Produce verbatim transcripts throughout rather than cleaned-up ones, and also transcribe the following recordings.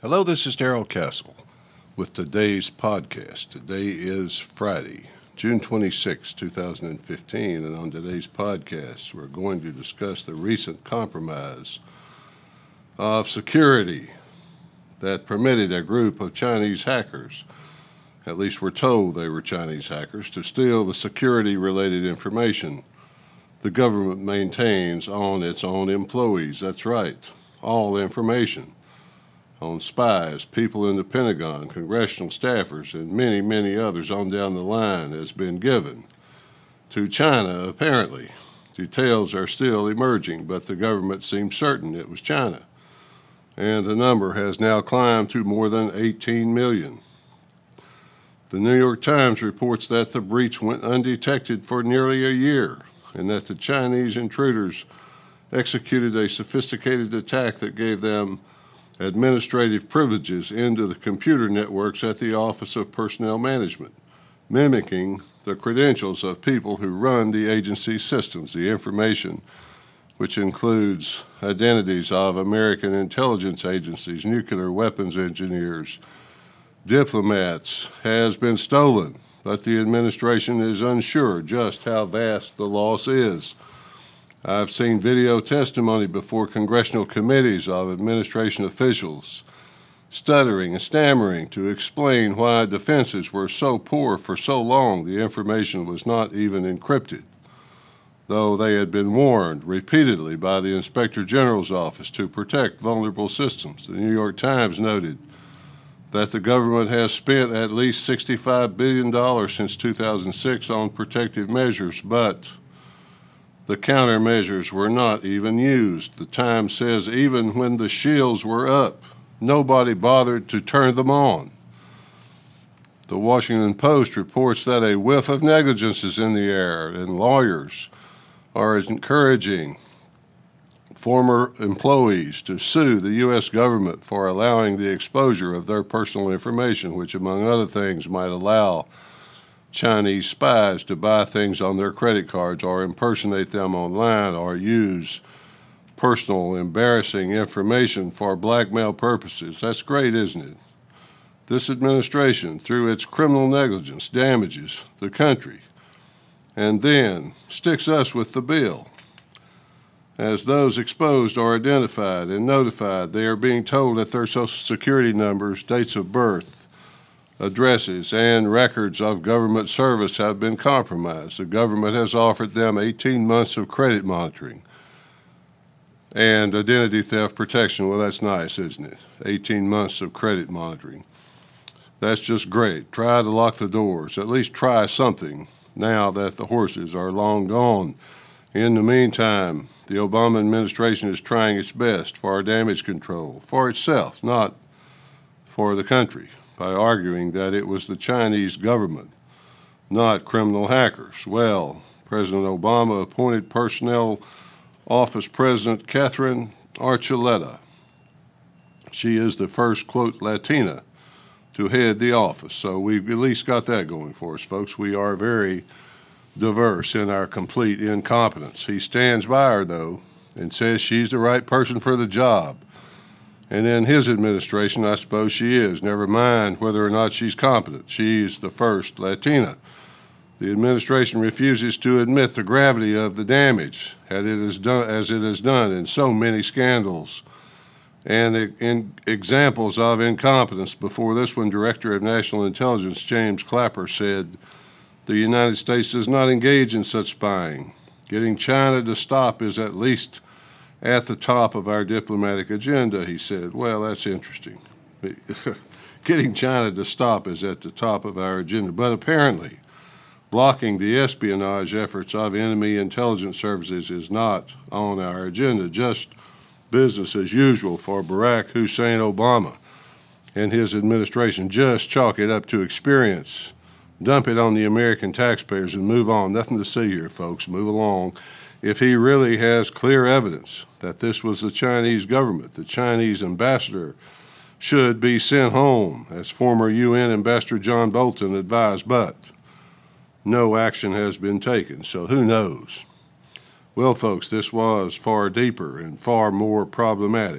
Hello, this is Darrell Castle with today's podcast. Today is Friday, June twenty-sixth, two thousand fifteen, and on today's podcast, we're going to discuss the recent compromise of security that permitted a group of Chinese hackers, at least we're told they were Chinese hackers, to steal the security-related information the government maintains on its own employees. That's right, all information on spies, people in the Pentagon, congressional staffers, and many, many others on down the line has been given to China, apparently. Details are still emerging, but the government seems certain it was China, and the number has now climbed to more than eighteen million. The New York Times reports that the breach went undetected for nearly a year, and that the Chinese intruders executed a sophisticated attack that gave them administrative privileges into the computer networks at the Office of Personnel Management, mimicking the credentials of people who run the agency's systems. The information, which includes identities of American intelligence agencies, nuclear weapons engineers, diplomats, has been stolen, but the administration is unsure just how vast the loss is. I've seen video testimony before congressional committees of administration officials stuttering and stammering to explain why defenses were so poor for so long the information was not even encrypted, though they had been warned repeatedly by the Inspector General's office to protect vulnerable systems. The New York Times noted that the government has spent at least sixty-five billion dollars since two thousand six on protective measures, but the countermeasures were not even used. The Times says even when the shields were up, nobody bothered to turn them on. The Washington Post reports that a whiff of negligence is in the air, and lawyers are encouraging former employees to sue the U S government for allowing the exposure of their personal information, which, among other things, might allow Chinese spies to buy things on their credit cards or impersonate them online or use personal embarrassing information for blackmail purposes. That's great, isn't it? This administration, through its criminal negligence, damages the country and then sticks us with the bill. As those exposed are identified and notified, they are being told that their Social Security numbers, dates of birth, addresses, and records of government service have been compromised. The government has offered them eighteen months of credit monitoring and identity theft protection. Well, that's nice, isn't it? eighteen months of credit monitoring. That's just great. Try to lock the doors. At least try something now that the horses are long gone. In the meantime, the Obama administration is trying its best for damage control, for itself, not for the country, by arguing that it was the Chinese government, not criminal hackers. Well, President Obama appointed Personnel Office President Catherine Archuleta. She is the first, quote, Latina to head the office. So we've at least got that going for us, folks. We are very diverse in our complete incompetence. He stands by her, though, and says she's the right person for the job. And in his administration, I suppose she is. Never mind whether or not she's competent. She's the first Latina. The administration refuses to admit the gravity of the damage as it has done, as it has done in so many scandals and in examples of incompetence. Before this one, Director of National Intelligence James Clapper said, "The United States does not engage in such spying. Getting China to stop is at least at the top of our diplomatic agenda," he said. Well, that's interesting. Getting China to stop is at the top of our agenda. But apparently, blocking the espionage efforts of enemy intelligence services is not on our agenda. Just business as usual for Barack Hussein Obama and his administration. Just chalk it up to experience. Dump it on the American taxpayers and move on. Nothing to see here, folks. Move along. If he really has clear evidence that this was the Chinese government, the Chinese ambassador should be sent home, as former U N Ambassador John Bolton advised, but no action has been taken, so who knows? Well, folks, this was far deeper and far more problematic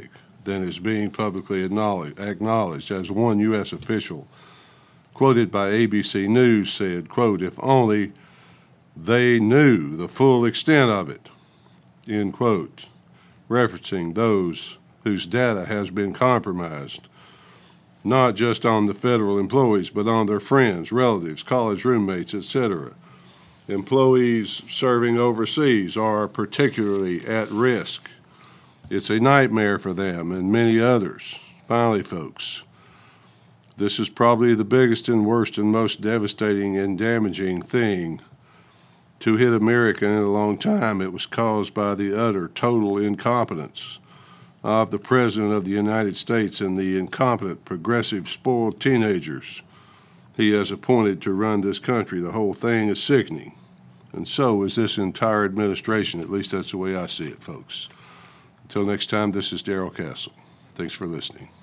than is being publicly acknowledged. As one U S official quoted by A B C News said, quote, "If only they knew the full extent of it," end quote, referencing those whose data has been compromised, not just on the federal employees, but on their friends, relatives, college roommates, et cetera. Employees serving overseas are particularly at risk. It's a nightmare for them and many others. Finally, folks, this is probably the biggest and worst and most devastating and damaging thing to hit America in a long time. It was caused by the utter, total incompetence of the President of the United States and the incompetent, progressive, spoiled teenagers he has appointed to run this country. The whole thing is sickening, and so is this entire administration. At least that's the way I see it, folks. Until next time, this is Darrell Castle. Thanks for listening.